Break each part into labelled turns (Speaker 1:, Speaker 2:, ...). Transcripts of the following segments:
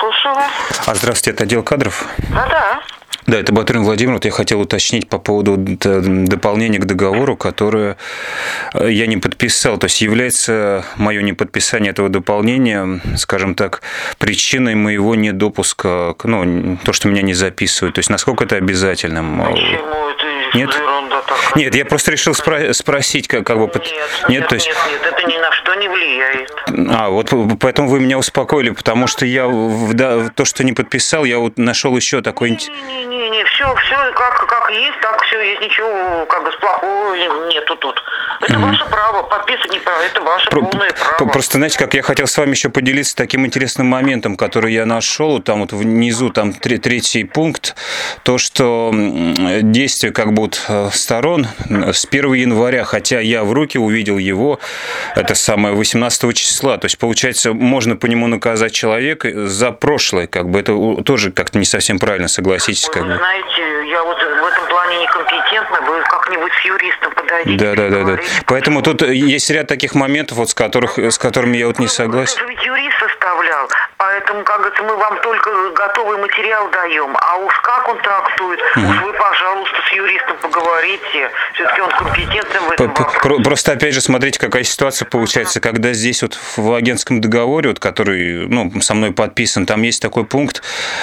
Speaker 1: слушаю вас.
Speaker 2: Здравствуйте, это отдел кадров?
Speaker 1: Да.
Speaker 2: Да, это Батурин Владимир. Вот я хотел уточнить по поводу дополнения к договору, которое я не подписал. То есть является мое неподписание этого дополнения, скажем так, причиной моего недопуска, то, что меня не записывают. То есть насколько это обязательным?
Speaker 1: Почему это
Speaker 2: Нет?
Speaker 1: ерунда такая?
Speaker 2: Нет, я просто решил спросить, как бы...
Speaker 1: Нет, это ни на что не влияет.
Speaker 2: Вот поэтому вы меня успокоили, потому что я то, что не подписал, я вот нашел еще такой...
Speaker 1: Не, все как есть, так все есть, ничего плохого нету тут. Это ваше право, подписывать не право, это ваше полное право.
Speaker 2: Просто, знаете, как я хотел с вами еще поделиться таким интересным моментом, который я нашел, там вот внизу, там третий пункт, то, что действие сторон с 1 января, хотя я в руки увидел его, это самое, 18 числа, то есть, получается, можно по нему наказать человека за прошлое, это тоже как-то не совсем правильно, согласитесь,
Speaker 1: Вы знаете, я вот в этом плане некомпетентна, вы как-нибудь с юристом подойдите.
Speaker 2: Да. Поэтому тут есть ряд таких моментов, с которыми я не согласен.
Speaker 1: Это ведь юрист составлял, поэтому, мы вам только готовый материал даем, а уж как он трактует, уж вы, пожалуйста, с юристом поговорите, все-таки он компетентен в этом вопросе.
Speaker 2: Просто, опять же, смотрите, какая ситуация получается, когда здесь в агентском договоре, который со мной подписан, там есть такой пункт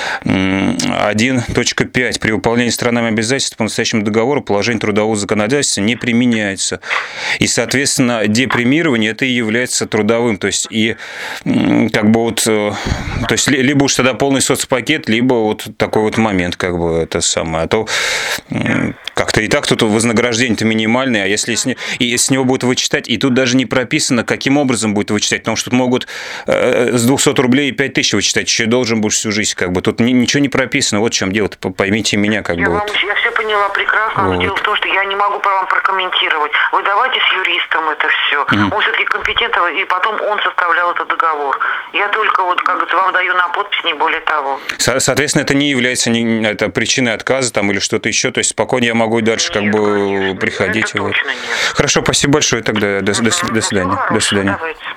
Speaker 2: 1.5. При выполнении сторонами обязательств по настоящему договору положение трудового законодательства не применяется. И, соответственно, депремирование это и является трудовым. То есть, либо уж тогда полный соцпакет, либо такой момент, это самое. А то как-то и так тут вознаграждение-то минимальное, а если с него будут вычитать, и тут даже не прописано, каким образом будет вычитать, потому что тут могут с 200 рублей 5000 вычитать, еще должен будешь всю жизнь, Тут ничего не прописано, вот в чем дело, поймите меня,
Speaker 1: Я все поняла прекрасно, но дело в том, что я не могу вам прокомментировать. Вы давайте с юристом это все. Он все-таки компетентен, и потом он составлял этот договор. Я только вам даю на подпись, не более того.
Speaker 2: Соответственно, это не является это причиной отказа или что-то еще, то есть спокойно я могу дальше
Speaker 1: Нет,
Speaker 2: приходить.
Speaker 1: Это точно нет.
Speaker 2: Хорошо, спасибо большое тогда, до свидания.
Speaker 1: Давайте.